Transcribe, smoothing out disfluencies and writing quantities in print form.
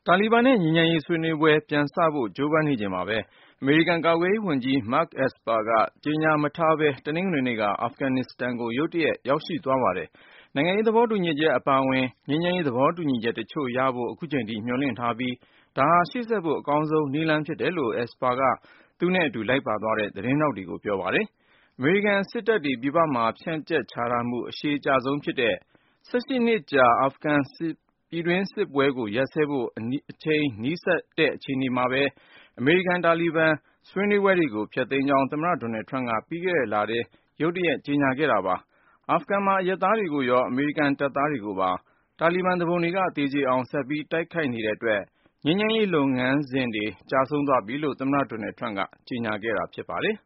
တာလီဘန်နဲ့ငြိမ်းချမ်းရေးဆွေးနွေးပွဲပြန်စဖို့ကြိုးပမ်းနေချိန်မှာပဲ အမေရိကန်ကာကွယ်ရေးဝန်ကြီး Mark Esper ကကြေညာမထားပဲ တနင်္ဂနွေနေ့က အာဖဂန်နစ္စတန်ကို ရုတ်တရက်ရောက်ရှိသွားပါတယ်။ နိုင်ငံရေးသဘောတူညီချက်အပါအဝင် ငြိမ်းချမ်းရေးသဘောတူညီချက်တချို့ရဖို့ အခုချိန်ထိမျှော်လင့်ထားပြီး ဒါဟာ ရှေ့ဆက်ဖို့အကောင်းဆုံးနည်းလမ်းဖြစ်တယ်လို့ Esper က သူနဲ့အတူလိုက်ပါသွားတဲ့ သတင်းထောက်တွေကို ပြောပါတယ်။ အမေရိကန်စစ်တပ်တွေ ပြည်ပမှာ ဖြန့်ကျက်ချထားမှု အရှည်ကြာဆုံးဖြစ်တဲ့ ၁၈ နှစ်ကြာ အာဖဂန်ပြည်တွင်းစစ်ပွဲကို ရပ်စဲဖို့ အချိန်နီးစပ်တဲ့ အချိန်မှာပဲ အမေရိကန်-တာလီဘန် ဆွေးနွေးပွဲတွေကို ဖျက်သိမ်းကြောင်း သမ္မတ Donald Trump က ပြီးခဲ့တဲ့လထဲ ရုတ်တရက် ကြေညာခဲ့တာပါ။ အာဖဂန်မှာ အရပ်သားတွေကိုရော အမေရိကန်တပ်သားတွေကိုပါ တာလီဘန်သူပုန်တွေက သေကျေအောင် ဆက်ပြီးတိုက်ခိုက်နေတဲ့အတွက် ငြိမ်းချမ်းရေးလုပ်ငန်းစဉ်တွေ ကျဆုံးသွားပြီလို့ သမ္မတ Donald Trump ကကြေညာခဲ့တာဖြစ်ပါတယ်